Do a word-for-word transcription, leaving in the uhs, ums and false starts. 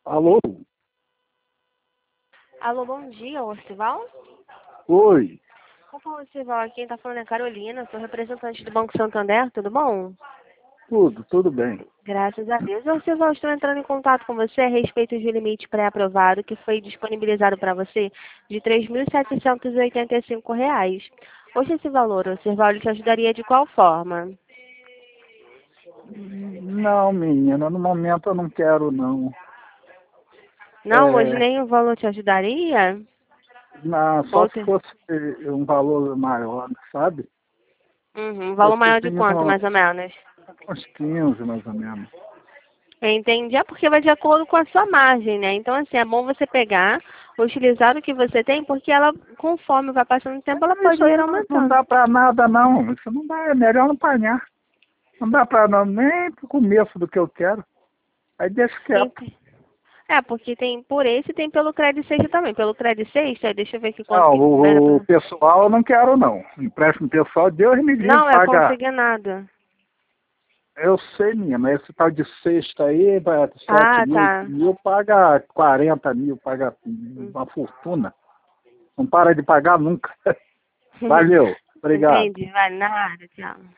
Alô? Alô, bom dia, Orcival? Oi. Opa, Orcival, aqui quem tá falando é Carolina, sou representante do Banco Santander, tudo bom? Tudo, tudo bem. Graças a Deus. Orcival, estou entrando em contato com você a respeito de um limite pré-aprovado que foi disponibilizado para você de três mil setecentos e oitenta e cinco reais. Hoje esse valor, Orcival, ele te ajudaria de qual forma? Não, menina, no momento eu não quero, não. Não, hoje É, nem o valor te ajudaria? na, só se Outro? fosse um valor maior, sabe? Uhum, um Eu valor maior de tenho quanto, mais ou menos? uns quinze, mais ou menos. Entendi. É porque vai de acordo com a sua margem, né? Então, assim, é bom você pegar, utilizar o que você tem, porque ela, conforme vai passando o tempo, ela Isso pode ir aí não, não aumentando. dá pra nada, não. Isso não dá, é melhor não apanhar. Não dá pra não, nem pro começo do que eu quero. Aí deixa quieto. Ent- É, porque tem por esse e tem pelo crédito sexta também. Pelo crédito sexta, deixa eu ver aqui quanto Não, que era o, o pra... pessoal eu não quero, não. Empréstimo pessoal, Deus me livre, Não, é paga. consignado. Eu sei, minha, mas esse tal de sexta aí, vai sete Ah, mil, oito tá. mil, paga quarenta mil, paga uma fortuna. Não para de pagar nunca. Valeu, obrigado. Entendi. Vai nada, tchau.